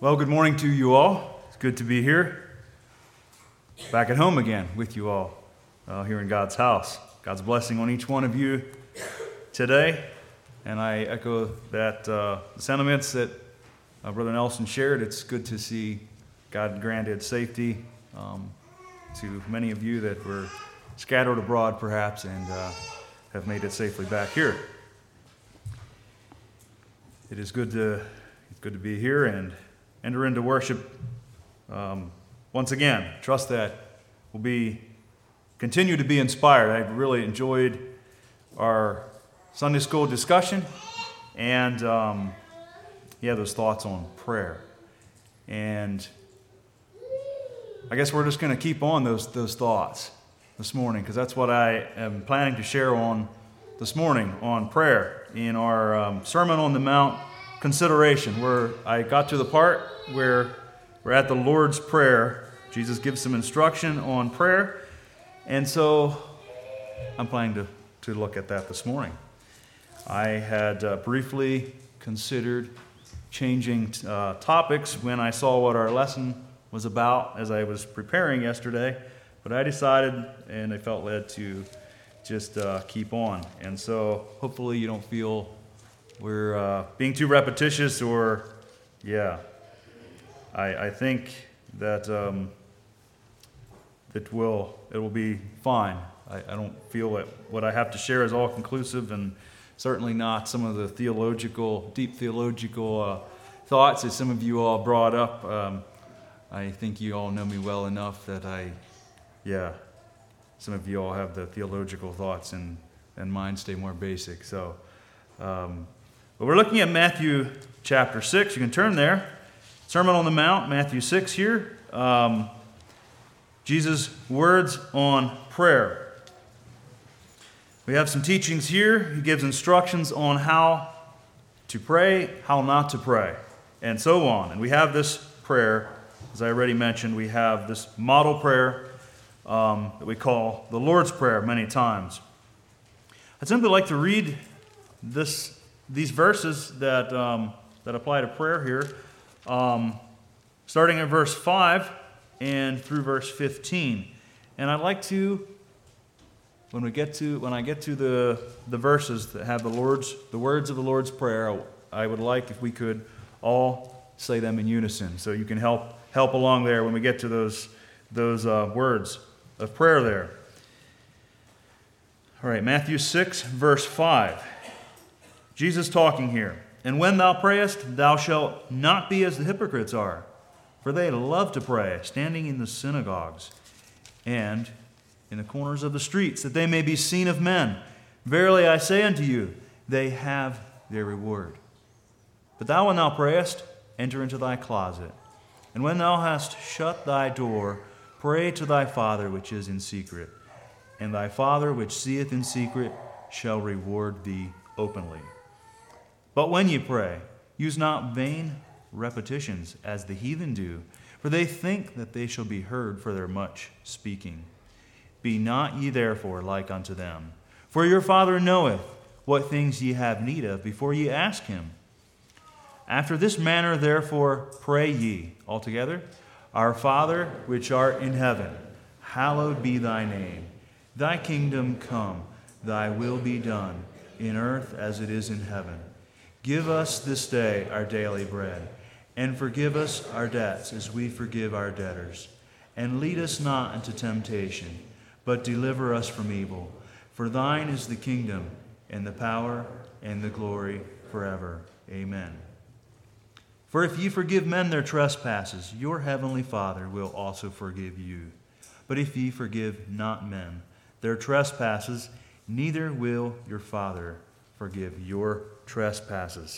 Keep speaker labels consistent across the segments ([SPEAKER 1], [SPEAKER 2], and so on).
[SPEAKER 1] Well, good morning to you all. It's good to be here, back at home again with you all here in God's house. God's blessing on each one of you today, and I echo that the sentiments that Brother Nelson shared. It's good to see God granted safety to many of you that were scattered abroad, perhaps, and have made it safely back here. It is good to be here and enter into worship once again. Trust that we'll continue to be inspired. I really enjoyed our Sunday school discussion and those thoughts on prayer. And I guess we're just going to keep on those thoughts this morning, because that's what I am planning to share on this morning on prayer in our Sermon on the Mount consideration, where I got to the part where we're at the Lord's Prayer. Jesus gives some instruction on prayer, and so I'm planning to look at that this morning. I had briefly considered changing topics when I saw what our lesson was about as I was preparing yesterday, but I decided, and I felt led to just keep on. And so hopefully you don't feel we're being too repetitious, or I think that it will be fine. I don't feel that what I have to share is all conclusive, and certainly not some of the deep theological thoughts that some of you all brought up. I think you all know me well enough that some of you all have the theological thoughts, and mine stay more basic. So, but we're looking at Matthew chapter 6. You can turn there. Sermon on the Mount, Matthew 6 here. Jesus' words on prayer. We have some teachings here. He gives instructions on how to pray, how not to pray, and so on. And we have this prayer, as I already mentioned, we have this model prayer that we call the Lord's Prayer many times. I'd simply like to read these verses that apply to prayer here, starting at verse 5 and through verse 15. And I'd like to, when I get to the verses that have the words of the Lord's Prayer, I would like if we could all say them in unison, so you can help along there when we get to those words of prayer there. All right, Matthew 6, verse 5. Jesus talking here. And when thou prayest, thou shalt not be as the hypocrites are, for they love to pray, standing in the synagogues and in the corners of the streets, that they may be seen of men. Verily I say unto you, they have their reward. But thou, when thou prayest, enter into thy closet, and when thou hast shut thy door, pray to thy Father which is in secret, and thy Father which seeth in secret shall reward thee openly. But when ye pray, use not vain repetitions as the heathen do, for they think that they shall be heard for their much speaking. Be not ye therefore like unto them, for your Father knoweth what things ye have need of before ye ask him. After this manner therefore pray ye, all together, Our Father which art in heaven, hallowed be thy name. Thy kingdom come, thy will be done, in earth as it is in heaven. Give us this day our daily bread, and forgive us our debts as we forgive our debtors. And lead us not into temptation, but deliver us from evil. For thine is the kingdom, and the power, and the glory forever. Amen. For if ye forgive men their trespasses, your heavenly Father will also forgive you. But if ye forgive not men their trespasses, neither will your Father forgive your trespasses.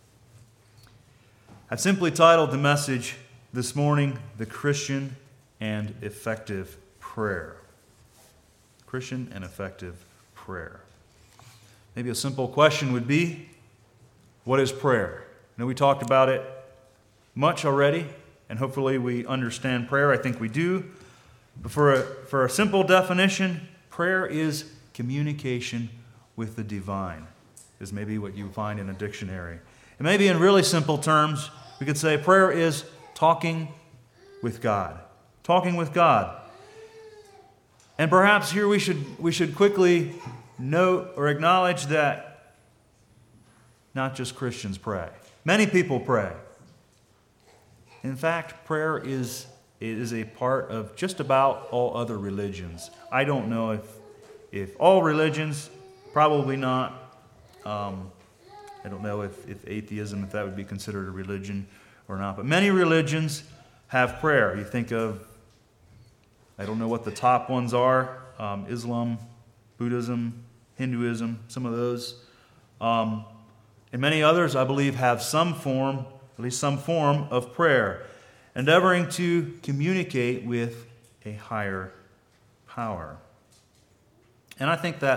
[SPEAKER 1] I've simply titled the message this morning, The Christian and Effective Prayer. Christian and effective prayer. Maybe a simple question would be, what is prayer? I know we talked about it much already, and hopefully we understand prayer. I think we do. But for a simple definition, prayer is communication with the divine, is maybe what you find in a dictionary. And maybe in really simple terms, We could say prayer is talking with God. Talking with God. And perhaps here we should quickly note or acknowledge that not just Christians pray. Many people pray. In fact, prayer is a part of just about all other religions. I don't know if all religions, probably not. I don't know if atheism, if that would be considered a religion or not. But many religions have prayer. You think of, I don't know what the top ones are, Islam, Buddhism, Hinduism, some of those. And many others, I believe, have some form, at least some form of prayer, endeavoring to communicate with a higher power. And I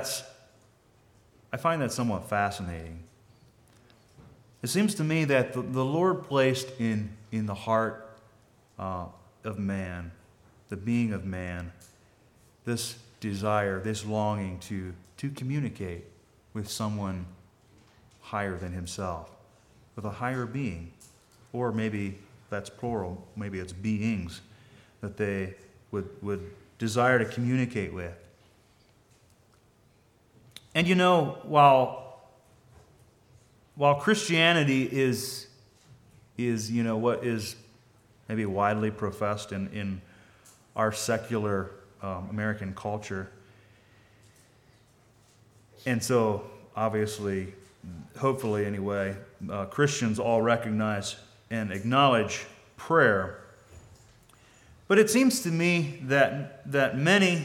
[SPEAKER 1] find that somewhat fascinating. It seems to me that the Lord placed in the heart of man, the being of man, this desire, this longing to communicate with someone higher than himself, with a higher being. Or maybe that's plural, maybe it's beings that they would desire to communicate with. And you know, while Christianity is what is maybe widely professed in our secular American culture, and so obviously, hopefully anyway, Christians all recognize and acknowledge prayer. But it seems to me that many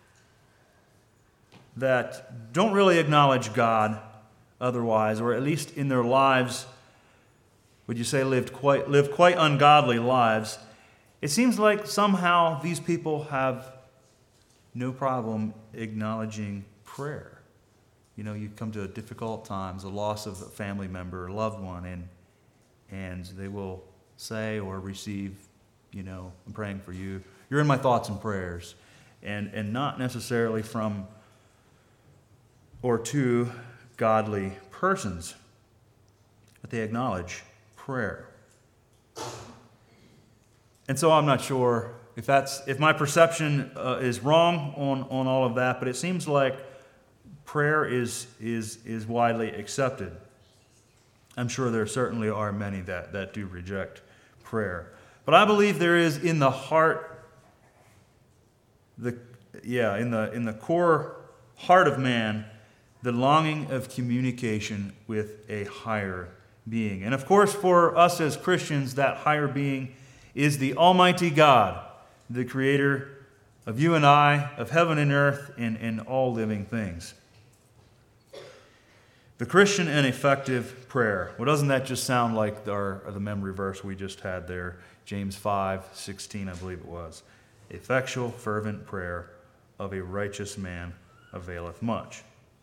[SPEAKER 1] that don't really acknowledge God otherwise, or at least in their lives, would you say live quite ungodly lives, it seems like somehow these people have no problem acknowledging prayer. You know, you come to difficult times, a loss of a family member, a loved one, and they will say or receive, I'm praying for you. You're in my thoughts and prayers. And not necessarily from or to godly persons, but they acknowledge prayer. And so I'm not sure if my perception is wrong on all of that, but it seems like prayer is widely accepted. I'm sure there certainly are many that do reject prayer. But I believe there is in the heart, in the core heart of man, the longing of communication with a higher being. And of course, for us as Christians, that higher being is the Almighty God, the creator of you and I, of heaven and earth, and all living things. The Christian and effective prayer. Well, doesn't that just sound like the memory verse we just had there? James 5:16, I believe it was. Effectual, fervent prayer of a righteous man availeth much.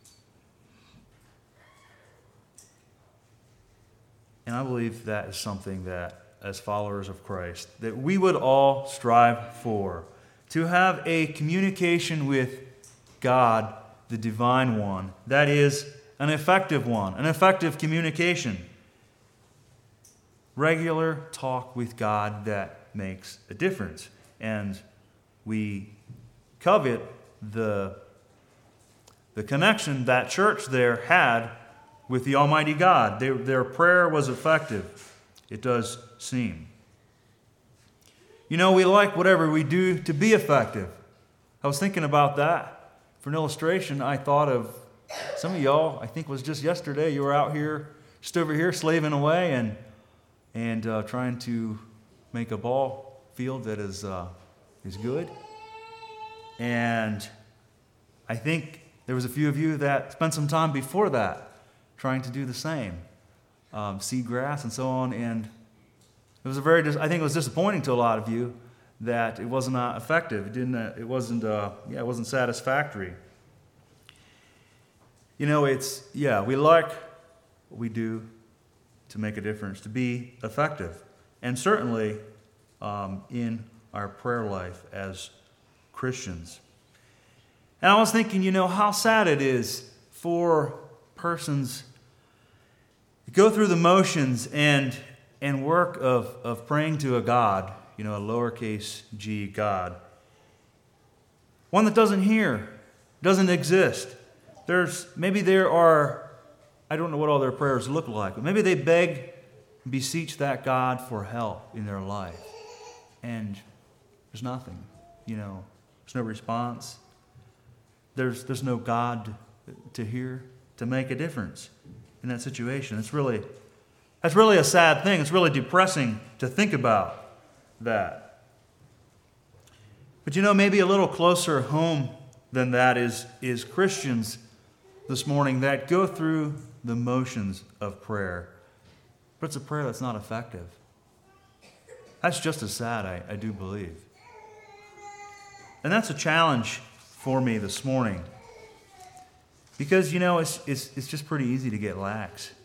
[SPEAKER 1] And I believe that is something that, as followers of Christ, that we would all strive for. To have a communication with God, the Divine One, that is an effective one, an effective communication. Regular talk with God that makes a difference. And we covet the connection that church there had with the Almighty God. Their prayer was effective, it does seem. We like whatever we do to be effective. I was thinking about that. For an illustration, I thought of some of y'all, I think it was just yesterday, you were out here, just over here, slaving away and trying to make a ball field that is good. And I think there was a few of you that spent some time before that trying to do the same, seed grass and so on. And it was I think it was disappointing to a lot of you that it was not effective. It wasn't satisfactory. We like what we do to make a difference, to be effective. And certainly in our prayer life as Christians. And I was thinking, how sad it is for persons to go through the motions and and work of praying to a God, a lowercase g God, one that doesn't hear, doesn't exist. Maybe there are, I don't know what all their prayers look like, but maybe they beg, beseech that God for help in their life. And there's nothing, there's no response. There's no God to hear, to make a difference in that situation. That's really a sad thing. It's really depressing to think about that. But maybe a little closer home than that is Christians this morning that go through the motions of prayer, but it's a prayer that's not effective. That's just as sad, I do believe. And that's a challenge for me this morning. Because, it's just pretty easy to get lax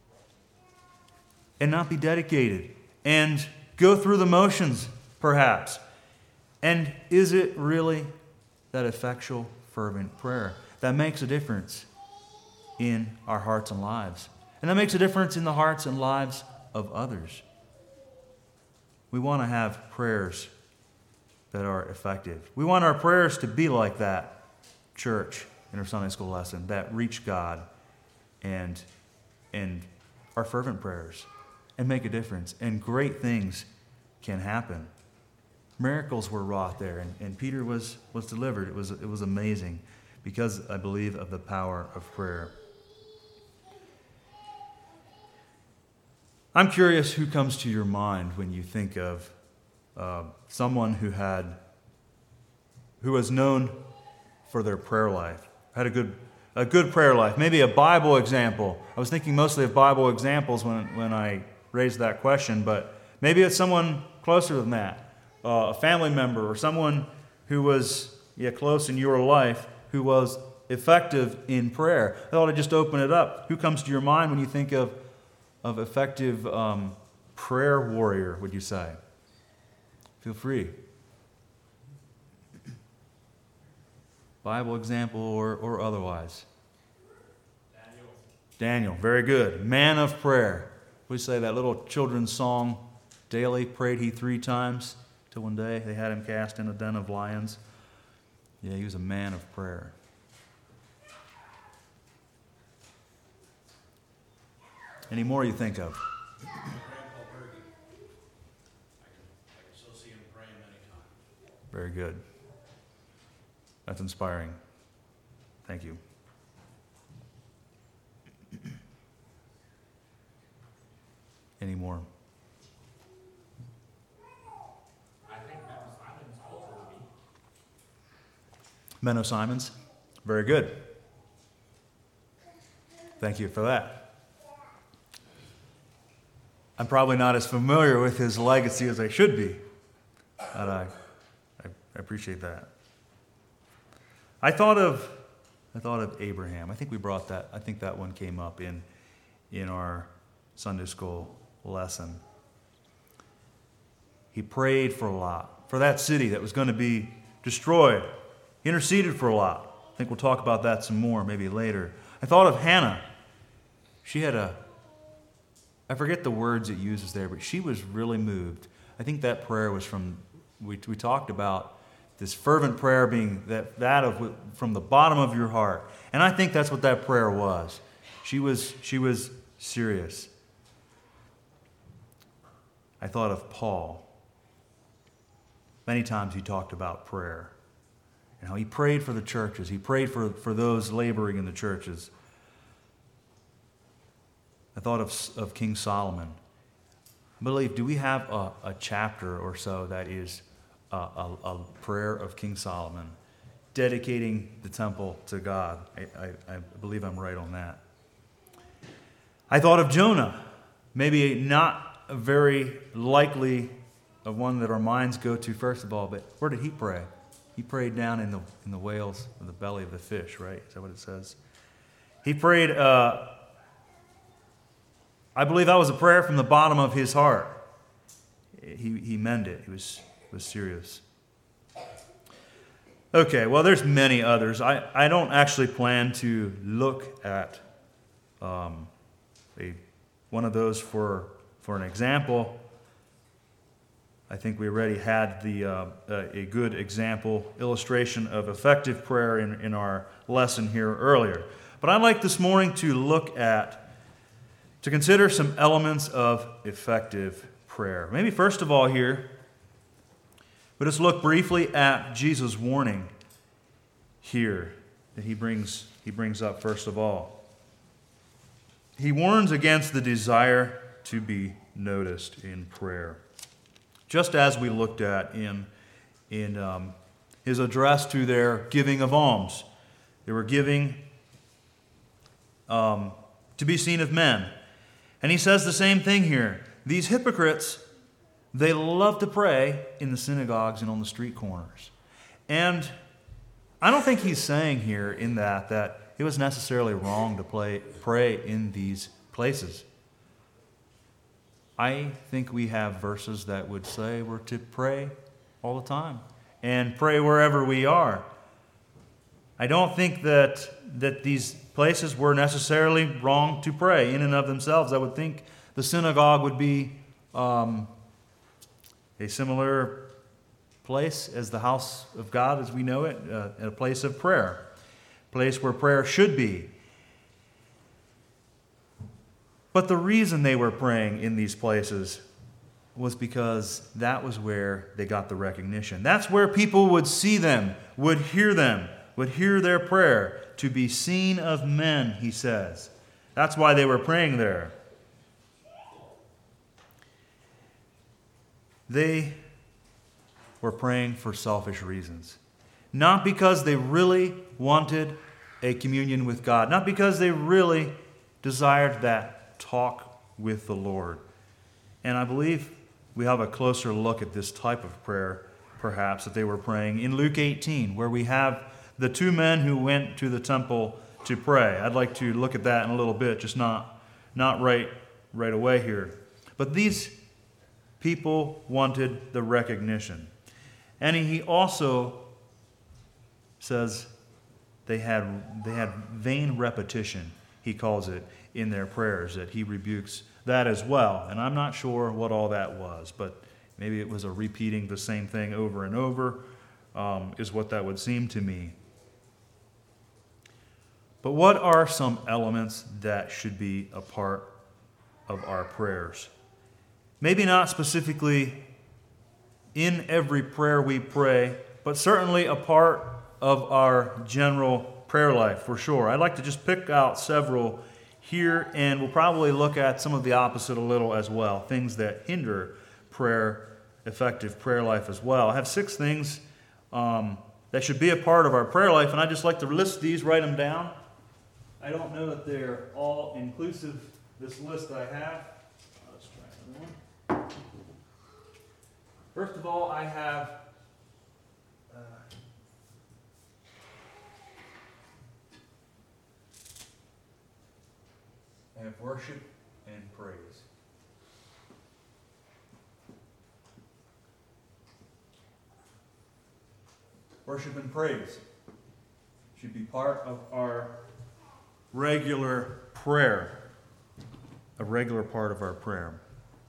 [SPEAKER 1] and not be dedicated and go through the motions, perhaps. And is it really that effectual, fervent prayer that makes a difference in our hearts and lives? And that makes a difference in the hearts and lives of others. We want to have prayers that are effective. We want our prayers to be like that church in our Sunday school lesson that reach God and are fervent prayers and make a difference. And great things can happen. Miracles were wrought there, and Peter was delivered. It was amazing because, I believe, of the power of prayer. I'm curious who comes to your mind when you think of someone who was known for their prayer life, had a good prayer life, maybe a Bible example. I was thinking mostly of Bible examples when I raised that question, but maybe it's someone closer than that. A family member or someone who was close in your life who was effective in prayer. I thought I'd just open it up. Who comes to your mind when you think of effective prayer warrior, would you say? Feel free. Bible example or otherwise. Daniel, very good. Man of prayer. We say that little children's song, daily prayed he 3 times. Till one day they had him cast in a den of lions. Yeah, he was a man of prayer. Any more you think of?
[SPEAKER 2] Grandpa Bergen. I can still see him praying many times.
[SPEAKER 1] Very good. That's inspiring. Thank you. Any more? Menno Simons. Very good. Thank you for that. I'm probably not as familiar with his legacy as I should be, but I appreciate that. I thought of Abraham. I think we brought that. I think that one came up in our Sunday school lesson. He prayed for a lot, for that city that was going to be destroyed. He interceded for a lot. I think we'll talk about that some more maybe later. I thought of Hannah. She had I forget the words it uses there, but she was really moved. I think that prayer was we talked about this fervent prayer being from the bottom of your heart. And I think that's what that prayer was. She was serious. I thought of Paul. Many times he talked about prayer and how he prayed for the churches. He prayed for those laboring in the churches. I thought of King Solomon. I believe, do we have a chapter or so that is a prayer of King Solomon, dedicating the temple to God? I believe I'm right on that. I thought of Jonah, maybe not very likely of one that our minds go to first of all, but where did he pray? He prayed down in the whales, in the belly of the fish, right? Is that what it says? He prayed, I believe that was a prayer from the bottom of his heart. He meant it. He was serious. Okay, well, there's many others. I don't actually plan to look at one of those for For an example, I think we already had a good example, illustration of effective prayer in our lesson here earlier. But I'd like this morning to consider some elements of effective prayer. Maybe first of all here, let us look briefly at Jesus' warning here that he brings up first of all. He warns against the desire to be noticed in prayer. Just as we looked at in his address to their giving of alms. They were giving to be seen of men. And he says the same thing here. These hypocrites, they love to pray in the synagogues and on the street corners. And I don't think he's saying here in that it was necessarily wrong to pray in these places. I think we have verses that would say we're to pray all the time and pray wherever we are. I don't think that these places were necessarily wrong to pray in and of themselves. I would think the synagogue would be a similar place as the house of God as we know it, a place of prayer, a place where prayer should be. But the reason they were praying in these places was because that was where they got the recognition. That's where people would see them, would hear their prayer, to be seen of men, he says. That's why they were praying there. They were praying for selfish reasons. Not because they really wanted a communion with God. Not because they really desired that talk with the Lord. And I believe we have a closer look at this type of prayer, perhaps, that they were praying in Luke 18, where we have the two men who went to the temple to pray. I'd like to look at that in a little bit, just not right away here. But these people wanted the recognition. And he also says they had vain repetition, he calls it, in their prayers, that he rebukes that as well. And I'm not sure what all that was, but maybe it was a repeating the same thing over and over, is what that would seem to me. But what are some elements that should be a part of our prayers? Maybe not specifically in every prayer we pray, but certainly a part of our general prayer life, for sure. I'd like to just pick out several here, and we'll probably look at some of the opposite a little as well, things that hinder effective prayer life as well. I have 6 things that should be a part of our prayer life, and I'd just like to list these, write them down. I don't know that they're all inclusive, this list I have. Let's try another one. First of all, I have worship and praise. Worship and praise should be part of our regular prayer, a regular part of our prayer.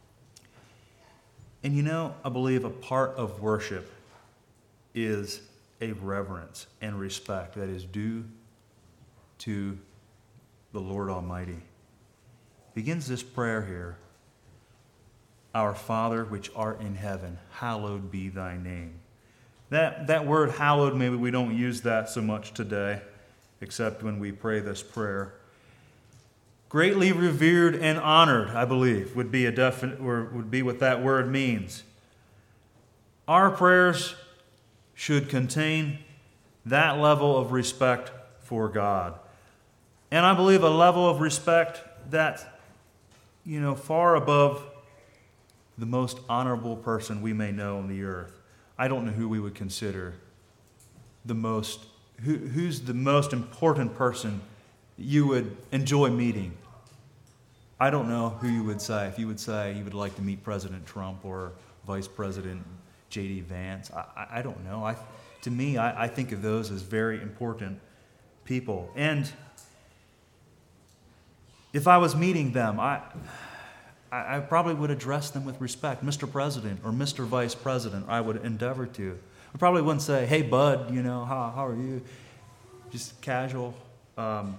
[SPEAKER 1] And I believe a part of worship is a reverence and respect that is due to the Lord Almighty. Begins this prayer here. Our Father, which art in heaven, hallowed be thy name. That word hallowed, maybe we don't use that so much today, except when we pray this prayer. Greatly revered and honored, I believe, would be what that word means. Our prayers should contain that level of respect for God. And I believe a level of respect that, far above the most honorable person we may know on the earth. I don't know who we would consider who's the most important person you would enjoy meeting. I don't know who you would say. If you would say you would like to meet President Trump or Vice President J.D. Vance, I don't know. To me, I think of those as very important people. And if I was meeting them, I probably would address them with respect. Mr. President or Mr. Vice President, I would endeavor to. I probably wouldn't say, hey, bud, how are you? Just casual. But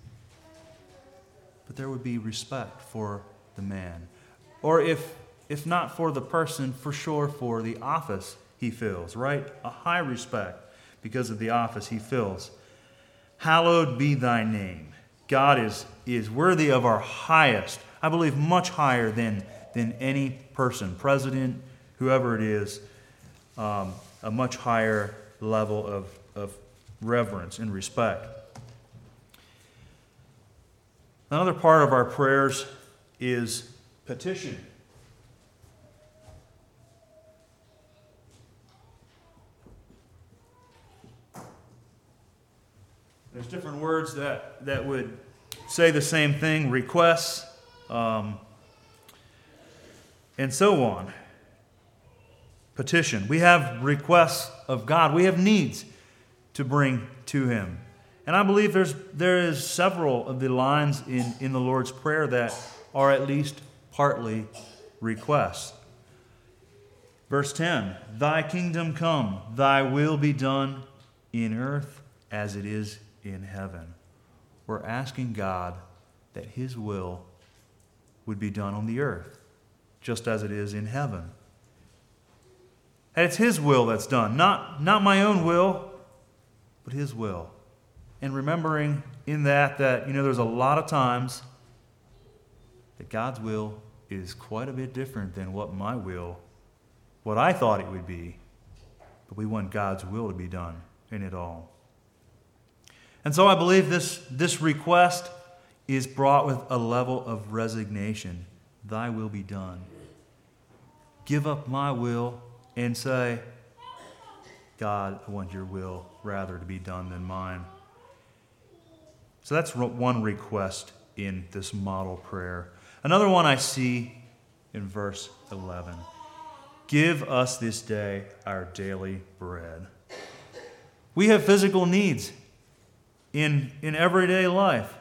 [SPEAKER 1] there would be respect for the man. Or if not for the person, for sure for the office he fills, right? A high respect because of the office he fills. Hallowed be thy name. God is worthy of our highest, I believe much higher than any person, president, whoever it is, a much higher level of reverence and respect. Another part of our prayers is petition. There's different words that would say the same thing, requests, and so on. Petition. We have requests of God. We have needs to bring to Him. And I believe there is several of the lines in the Lord's Prayer that are at least partly requests. Verse 10, Thy kingdom come, Thy will be done in earth as it is in heaven. We're asking God that His will would be done on the earth, just as it is in heaven. And it's His will that's done, not my own will, but His will. And remembering in that there's a lot of times that God's will is quite a bit different than what I thought it would be. But we want God's will to be done in it all. And so I believe this request is brought with a level of resignation. Thy will be done. Give up my will and say, God, I want your will rather to be done than mine. So that's one request in this model prayer. Another one I see in verse 11. Give us this day our daily bread. We have physical needs in everyday life.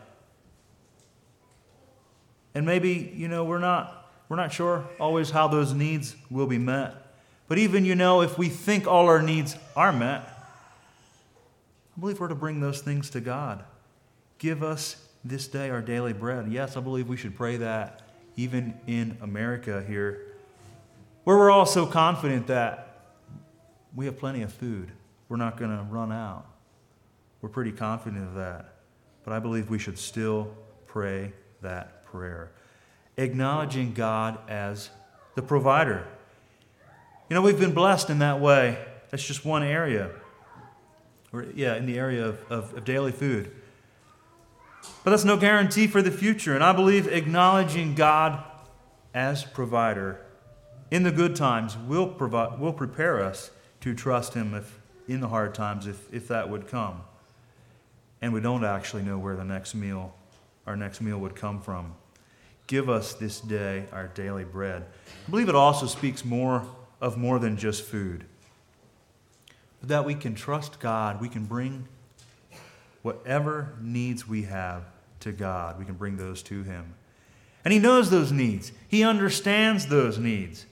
[SPEAKER 1] And maybe, we're not sure always how those needs will be met. But even, if we think all our needs are met, I believe we're to bring those things to God. Give us this day our daily bread. Yes, I believe we should pray that even in America here, where we're all so confident that we have plenty of food. We're not going to run out. We're pretty confident of that. But I believe we should still pray that prayer, acknowledging God as the provider. We've been blessed in that way. That's just one area. In the area of daily food. But that's no guarantee for the future. And I believe acknowledging God as provider in the good times will prepare us to trust Him in the hard times if that would come. And we don't actually know where our next meal would come from. Give us this day our daily bread. I believe it also speaks more than just food. But that we can trust God, we can bring whatever needs we have to God, we can bring those to Him. And He knows those needs. He understands those needs.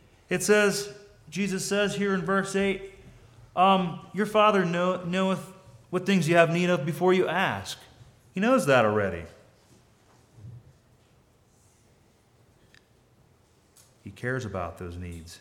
[SPEAKER 1] Jesus says here in verse 8, your Father knoweth what things you have need of before you ask. He knows that already. He cares about those needs.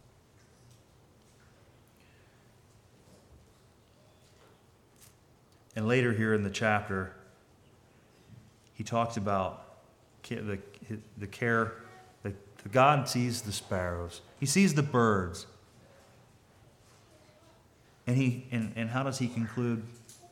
[SPEAKER 1] And later here in the chapter, he talks about the care that God sees the sparrows. He sees the birds. And how does he conclude?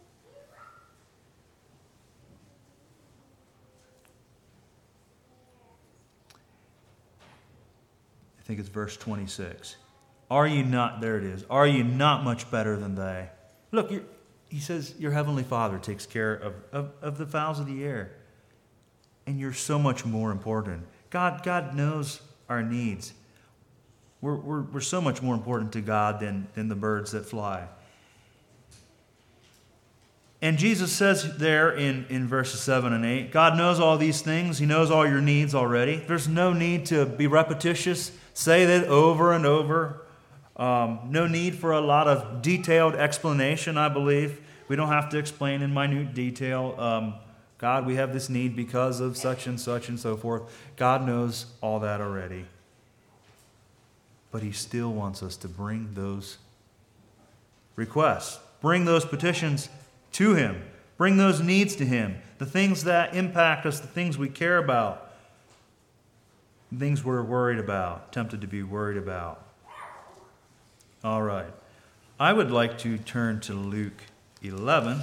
[SPEAKER 1] I think it's verse 26. Are you not, there it is, are you not much better than they? Look, he says, your heavenly Father takes care of the fowls of the air. And you're so much more important. God knows our needs. We're so much more important to God than the birds that fly. And Jesus says there in verses 7 and 8, God knows all these things. He knows all your needs already. There's no need to be repetitious, say that over and over. No need for a lot of detailed explanation, I believe. We don't have to explain in minute detail. God, we have this need because of such and so forth. God knows all that already. But He still wants us to bring those requests, bring those petitions to Him. Bring those needs to Him. The things that impact us, the things we care about, the things we're worried about, tempted to be worried about. All right. I would like to turn to Luke 11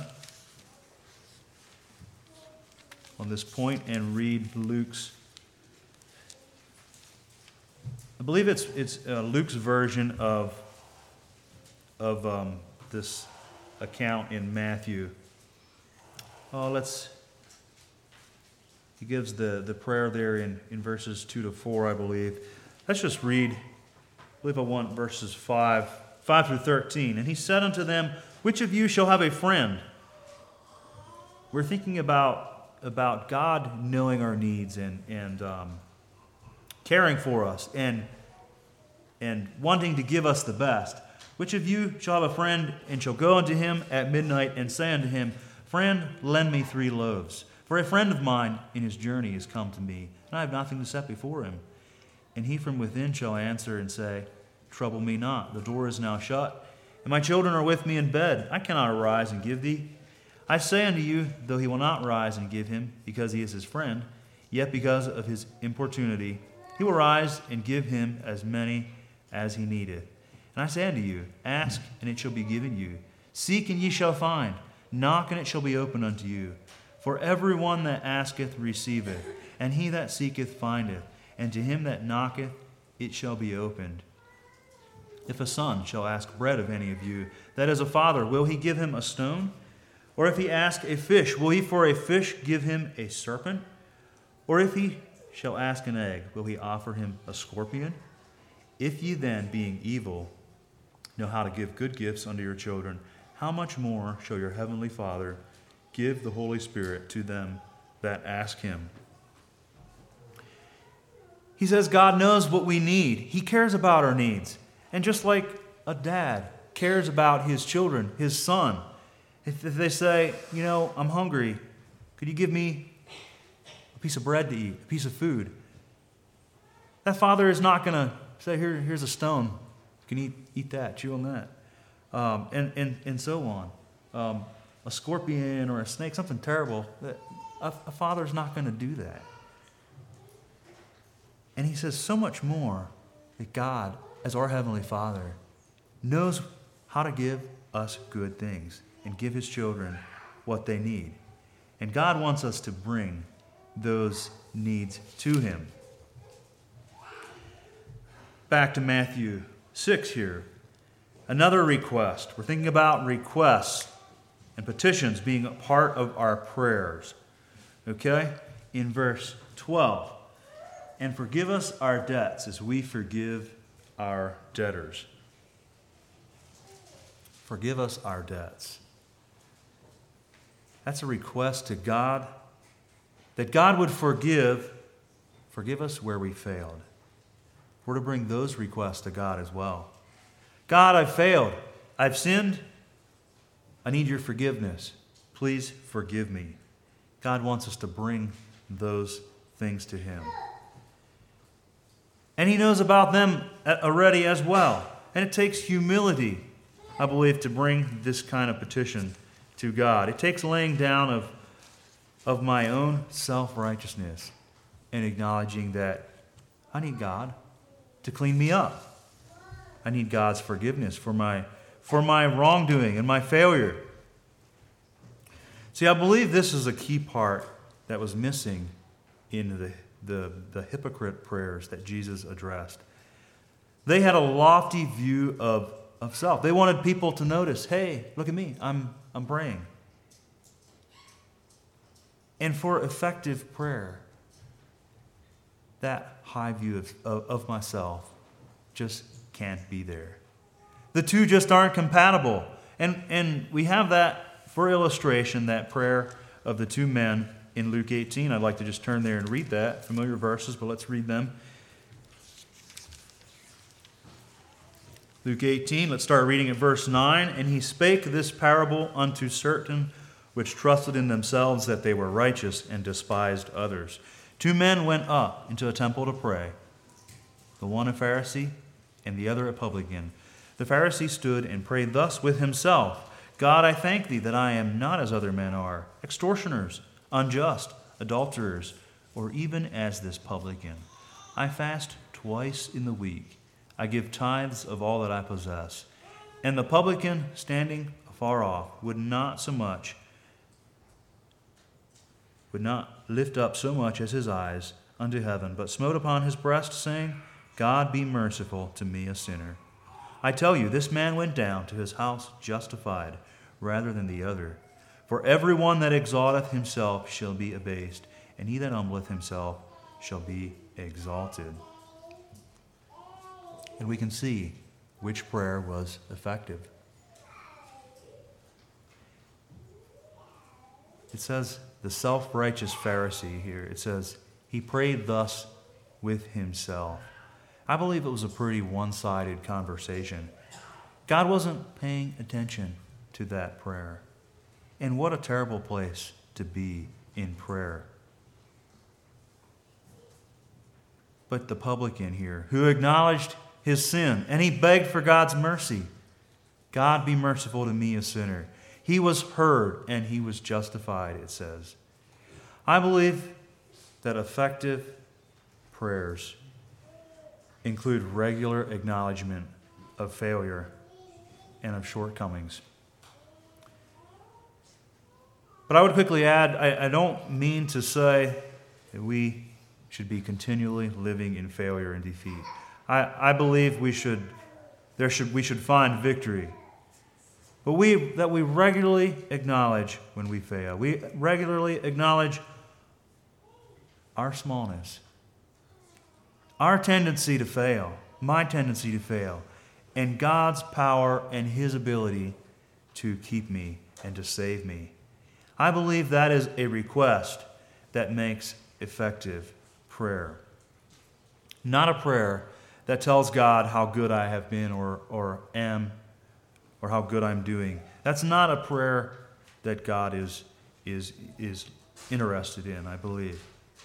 [SPEAKER 1] on this point and read Luke's. I believe it's Luke's version of this account in Matthew. He gives the prayer there in verses 2 to 4, I believe. Let's just read. I believe I want verses 5 through 13. And he said unto them, which of you shall have a friend? We're thinking about God knowing our needs and caring for us and wanting to give us the best. Which of you shall have a friend, and shall go unto him at midnight, and say unto him, Friend, lend me 3 loaves. For a friend of mine in his journey is come to me, and I have nothing to set before him. And he from within shall answer and say, Trouble me not, the door is now shut, and my children are with me in bed. I cannot arise and give thee. I say unto you, though he will not rise and give him, because he is his friend, yet because of his importunity, he will rise and give him as many as he needeth. And I say unto you, ask, and it shall be given you. Seek, and ye shall find. Knock, and it shall be opened unto you. For every one that asketh receiveth, and he that seeketh findeth, and to him that knocketh it shall be opened. If a son shall ask bread of any of you, that is a father, will he give him a stone? Or if he ask a fish, will he for a fish give him a serpent? Or if he shall ask an egg, will he offer him a scorpion? If ye then, being evil, know how to give good gifts unto your children, how much more shall your heavenly Father give the Holy Spirit to them that ask Him? He says God knows what we need. He cares about our needs. And just like a dad cares about his children, his son, if they say, I'm hungry, could you give me a piece of bread to eat, a piece of food? That father is not going to say, here's a stone. You can eat that, chew on that. And so on. A scorpion or a snake, something terrible. A father's not going to do that. And he says so much more that God, as our Heavenly Father, knows how to give us good things and give His children what they need. And God wants us to bring those needs to Him. Back to Matthew 6 here. Another request. We're thinking about requests and petitions being a part of our prayers. Okay? In verse 12. And forgive us our debts as we forgive our debtors. Forgive us our debts. That's a request to God, that God would forgive us where we failed. We're to bring those requests to God as well. God, I've failed. I've sinned. I need your forgiveness. Please forgive me. God wants us to bring those things to Him. And He knows about them already as well. And it takes humility, I believe, to bring this kind of petition to God. It takes laying down of my own self-righteousness and acknowledging that I need God to clean me up. I need God's forgiveness for my wrongdoing and my failure. See, I believe this is a key part that was missing in the hypocrite prayers that Jesus addressed. They had a lofty view of self. They wanted people to notice, hey, look at me, I'm praying. And for effective prayer, that high view of myself just can't be there. The two just aren't compatible. And we have that for illustration, that prayer of the two men in Luke 18. I'd like to just turn there and read that. Familiar verses, but let's read them. Luke 18, let's start reading at verse 9. And he spake this parable unto certain which trusted in themselves that they were righteous and despised others. Two men went up into a temple to pray, the one a Pharisee and the other a publican. The Pharisee stood and prayed thus with himself, God, I thank thee that I am not as other men are, extortioners, unjust, adulterers, or even as this publican. I fast twice in the week. I give tithes of all that I possess. And the publican, standing afar off, would not lift up so much as his eyes unto heaven, but smote upon his breast, saying, God be merciful to me, a sinner. I tell you, this man went down to his house justified rather than the other. For every one that exalteth himself shall be abased, and he that humbleth himself shall be exalted. And we can see which prayer was effective. It says the self-righteous Pharisee here, it says he prayed thus with himself. I believe it was a pretty one-sided conversation. God wasn't paying attention to that prayer. And what a terrible place to be in prayer. But the publican here, who acknowledged his sin, and he begged for God's mercy. God be merciful to me, a sinner. He was heard and he was justified, it says. I believe that effective prayers include regular acknowledgement of failure and of shortcomings. But I would quickly add, I don't mean to say that we should be continually living in failure and defeat. I believe we should find victory. But that we regularly acknowledge when we fail. We regularly acknowledge our smallness, our tendency to fail, my tendency to fail, and God's power and His ability to keep me and to save me. I believe that is a request that makes effective prayer. Not a prayer that tells God how good I have been or am, or how good I'm doing. That's not a prayer that God is interested in, I believe.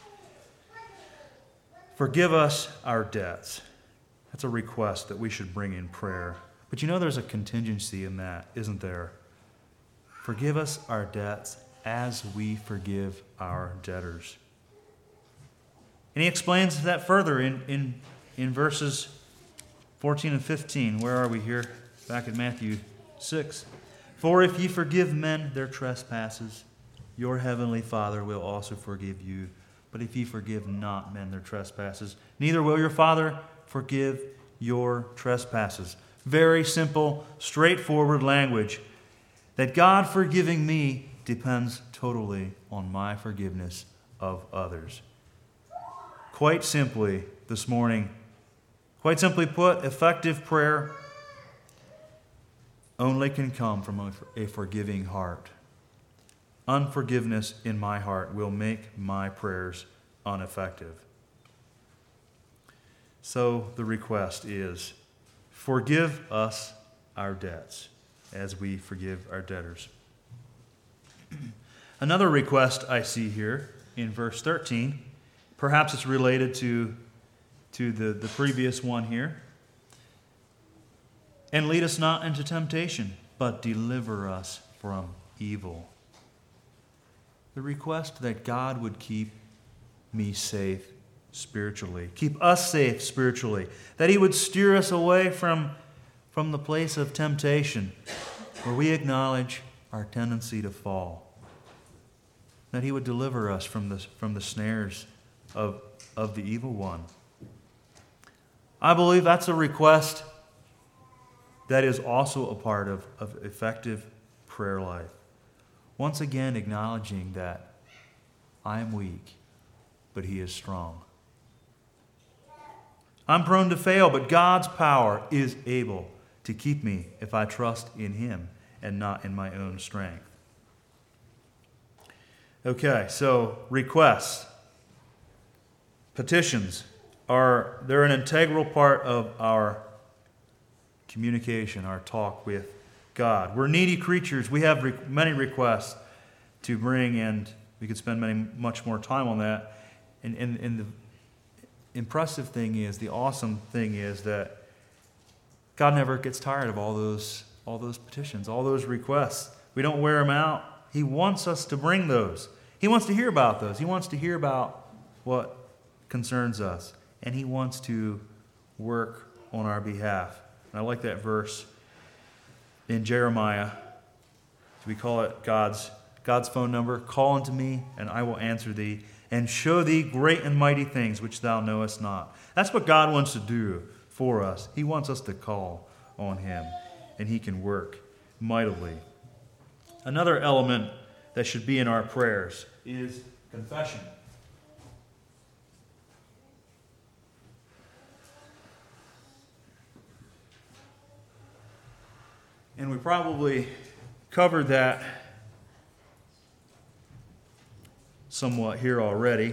[SPEAKER 1] Forgive us our debts. That's a request that we should bring in prayer. But there's a contingency in that, isn't there? Forgive us our debts as we forgive our debtors. And he explains that further in verses 14 and 15. Where are we here? Back in Matthew 6. For if ye forgive men their trespasses, your heavenly Father will also forgive you. But if ye forgive not men their trespasses, neither will your Father forgive your trespasses. Very simple, straightforward language. That God forgiving me depends totally on my forgiveness of others. Quite simply, this morning, quite simply put, effective prayer only can come from a forgiving heart. Unforgiveness in my heart will make my prayers ineffective. So the request is, forgive us our debts as we forgive our debtors. Another request I see here in verse 13, perhaps it's related to the previous one here. And lead us not into temptation, but deliver us from evil. The request that God would keep me safe spiritually, keep us safe spiritually, that He would steer us away from the place of temptation where we acknowledge our tendency to fall, that He would deliver us from the snares of the evil one. I believe that's a request that is also a part of effective prayer life. Once again, acknowledging that I am weak, but He is strong. I'm prone to fail, but God's power is able to keep me if I trust in Him and not in my own strength. Okay, so requests, petitions they're an integral part of our communication, our talk with God. We're needy creatures. We have many requests to bring, and we could spend much more time on that. And the impressive thing is, the awesome thing is that God never gets tired of all those petitions, all those requests. We don't wear them out. He wants us to bring those. He wants to hear about those. He wants to hear about what concerns us. And He wants to work on our behalf. And I like that verse in Jeremiah. We call it God's phone number. Call unto me, and I will answer thee, and show thee great and mighty things which thou knowest not. That's what God wants to do for us. He wants us to call on Him, and He can work mightily. Another element that should be in our prayers is confession. And we probably covered that somewhat here already.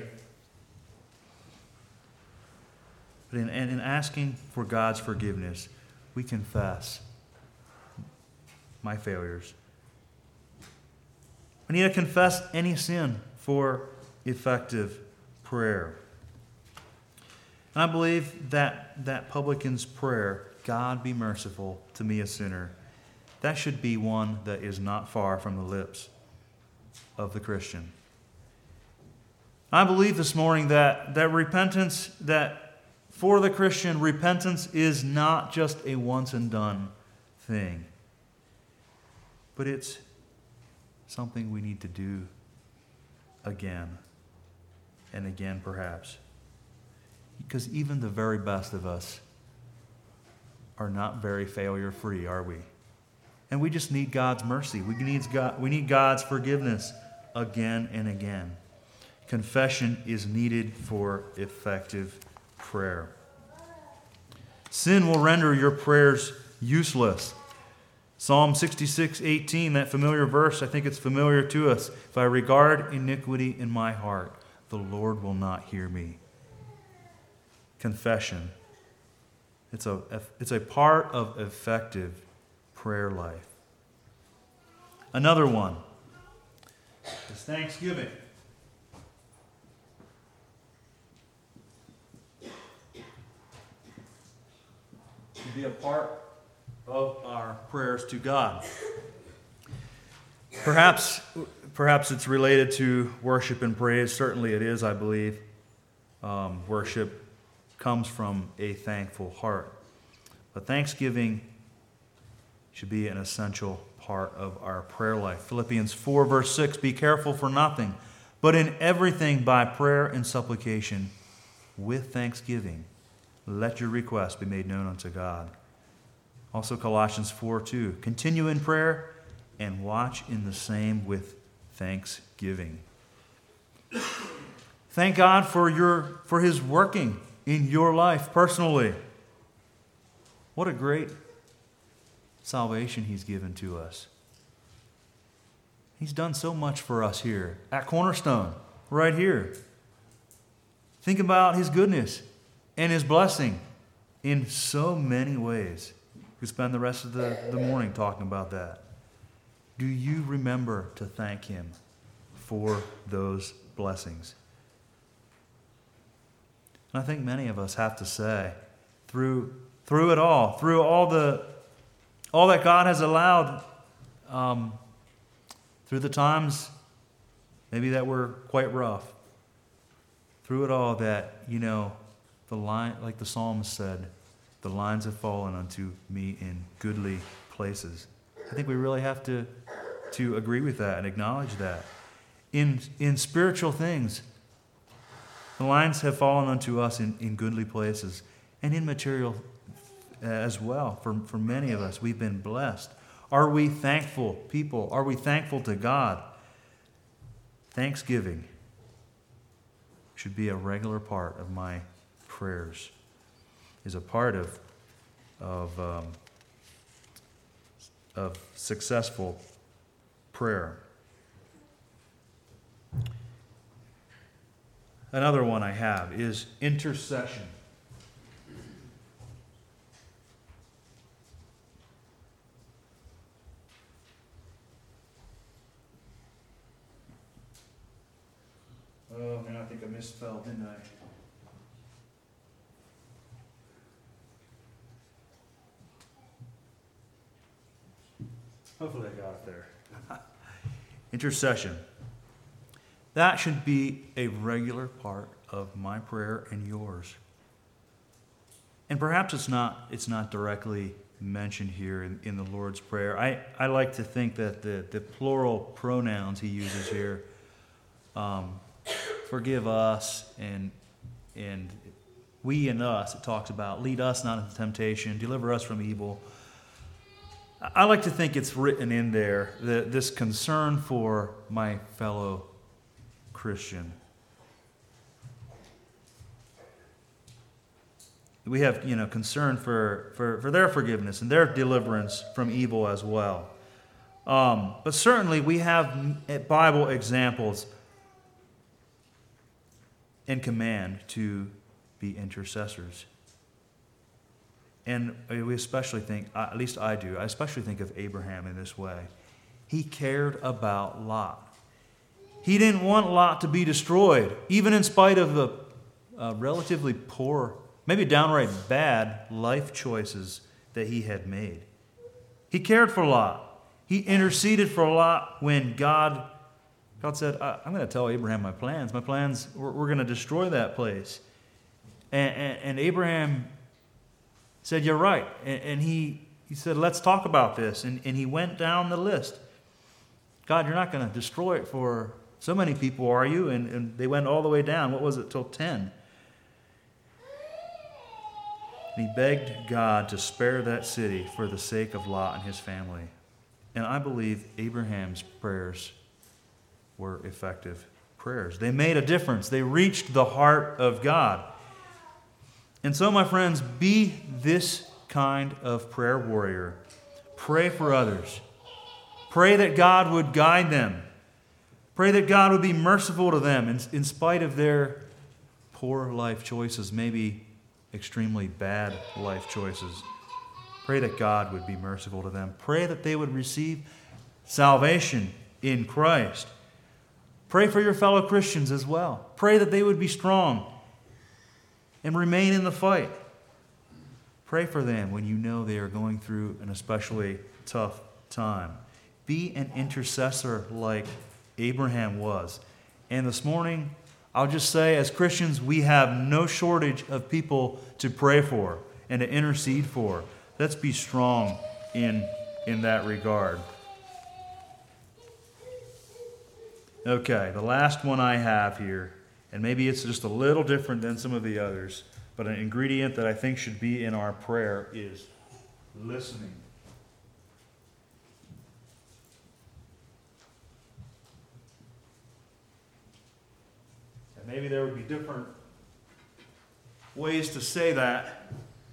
[SPEAKER 1] But in asking for God's forgiveness, we confess my failures. We need to confess any sin for effective prayer. And I believe that publican's prayer, God be merciful to me a sinner, that should be one that is not far from the lips of the Christian. I believe this morning that repentance, that for the Christian, repentance is not just a once and done thing, but it's something we need to do again and again, perhaps. Because even the very best of us are not very failure-free, are we? And we just need God's mercy. We need God's forgiveness again and again. Confession is needed for effective prayer. Sin will render your prayers useless. Psalm 66:18, that familiar verse, I think it's familiar to us. If I regard iniquity in my heart, the Lord will not hear me. Confession. It's a part of effective prayer life. Another one is thanksgiving. To be a part of our prayers to God. Perhaps it's related to worship and praise. Certainly it is, I believe. Worship comes from a thankful heart. But thanksgiving should be an essential part of our prayer life. Philippians 4, verse 6, be careful for nothing, but in everything by prayer and supplication, with thanksgiving, let your requests be made known unto God. Also Colossians 4:2, continue in prayer and watch in the same with thanksgiving. Thank God for His working in your life personally. What a great salvation He's given to us. He's done so much for us here at Cornerstone, right here. Think about His goodness and His blessing in so many ways. We spend the rest of the morning talking about that. Do you remember to thank Him for those blessings? And I think many of us have to say, through it all, through all that God has allowed, through the times maybe that were quite rough, through it all that, the line, like the psalmist said, the lines have fallen unto me in goodly places. I think we really have to agree with that and acknowledge that. In spiritual things, the lines have fallen unto us in goodly places, and in material as well. For many of us, we've been blessed. Are we thankful people? Are we thankful to God? Thanksgiving should be a regular part of my prayers, is a part of successful prayer. Another one I have is intercession. Oh, man, I think I misspelled, didn't I? Hopefully I got it there. Intercession. That should be a regular part of my prayer and yours. And perhaps it's not directly mentioned here in the Lord's Prayer. I like to think that the plural pronouns he uses here, forgive us and we and us, it talks about lead us not into temptation, deliver us from evil. I like to think it's written in there, this concern for my fellow Christian. We have, concern for their forgiveness and their deliverance from evil as well. But certainly we have Bible examples and command to be intercessors. And we especially think, at least I do, I especially think of Abraham in this way. He cared about Lot. He didn't want Lot to be destroyed, even in spite of the relatively poor, maybe downright bad life choices that he had made. He cared for Lot. He interceded for Lot when God said, I'm going to tell Abraham my plans. My plans, we're going to destroy that place. And Abraham said, you're right. And he said, let's talk about this. And he went down the list. God, you're not going to destroy it for so many people, are you? And they went all the way down. What was it, till 10? And he begged God to spare that city for the sake of Lot and his family. And I believe Abraham's prayers were effective prayers. They made a difference. They reached the heart of God. And so, my friends, be this kind of prayer warrior. Pray for others. Pray that God would guide them. Pray that God would be merciful to them in spite of their poor life choices, maybe extremely bad life choices. Pray that God would be merciful to them. Pray that they would receive salvation in Christ. Pray for your fellow Christians as well. Pray that they would be strong and remain in the fight. Pray for them when you know they are going through an especially tough time. Be an intercessor like Abraham was. And this morning, I'll just say, as Christians, we have no shortage of people to pray for and to intercede for. Let's be strong in that regard. Okay, the last one I have here, and maybe it's just a little different than some of the others, but an ingredient that I think should be in our prayer is listening. And maybe there would be different ways to say that.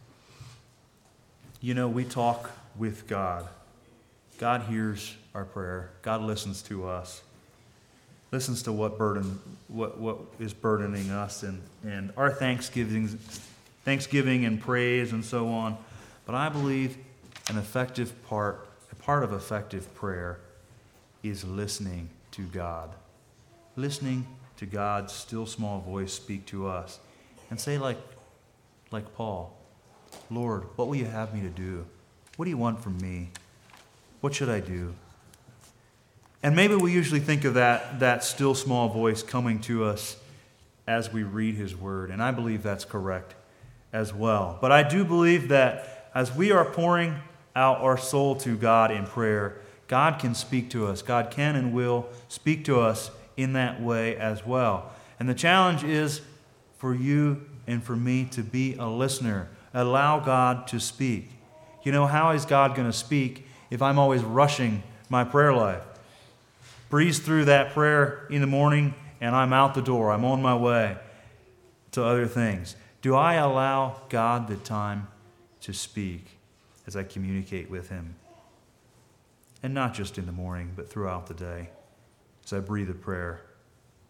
[SPEAKER 1] We talk with God. God hears our prayer. God listens to us. Listens to what is burdening us and our thanksgiving and praise and so on. But I believe a part of effective prayer is listening to God. Listening to God's still small voice speak to us. And say like Paul, Lord, what will you have me to do? What do you want from me? What should I do? And maybe we usually think of that still small voice coming to us as we read His Word. And I believe that's correct as well. But I do believe that as we are pouring out our soul to God in prayer, God can speak to us. God can and will speak to us in that way as well. And the challenge is for you and for me to be a listener. Allow God to speak. How is God going to speak if I'm always rushing my prayer life? Breeze through that prayer in the morning and I'm out the door. I'm on my way to other things. Do I allow God the time to speak as I communicate with Him? And not just in the morning, but throughout the day as I breathe a prayer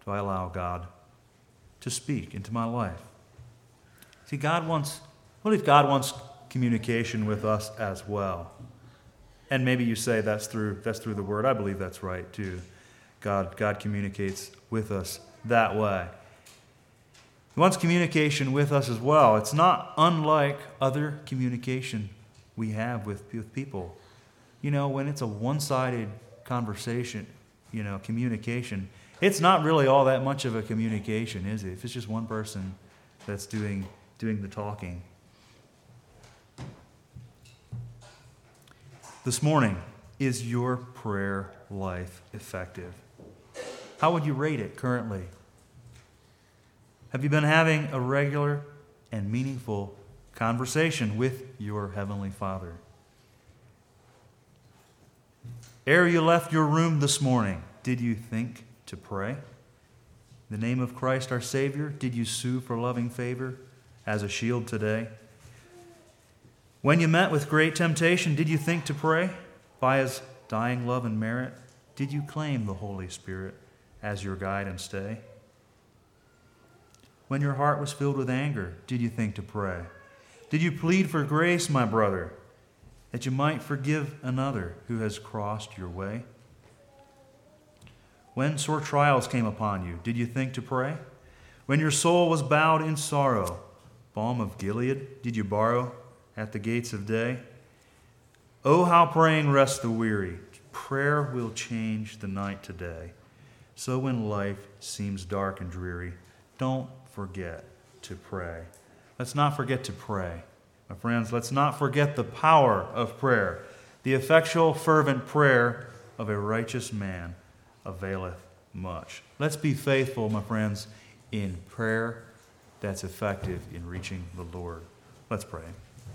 [SPEAKER 1] do I allow God to speak into my life? See, what if God wants communication with us as well? And maybe you say that's through the Word. I believe that's right too. God communicates with us that way. He wants communication with us as well. It's not unlike other communication we have with people. When it's a one-sided conversation, communication, it's not really all that much of a communication, is it? If it's just one person that's doing the talking. This morning, is your prayer life effective? How would you rate it currently? Have you been having a regular and meaningful conversation with your Heavenly Father? Ere you left your room this morning, did you think to pray? In the name of Christ our Savior, did you sue for loving favor as a shield today? When you met with great temptation, did you think to pray? By His dying love and merit, did you claim the Holy Spirit as your guide and stay? When your heart was filled with anger, did you think to pray? Did you plead for grace, my brother, that you might forgive another who has crossed your way? When sore trials came upon you, did you think to pray? When your soul was bowed in sorrow, balm of Gilead did you borrow at the gates of day? Oh, how praying rests the weary. Prayer will change the night to day. So when life seems dark and dreary, don't forget to pray. Let's not forget to pray. My friends, let's not forget the power of prayer. The effectual, fervent prayer of a righteous man availeth much. Let's be faithful, my friends, in prayer that's effective in reaching the Lord. Let's pray.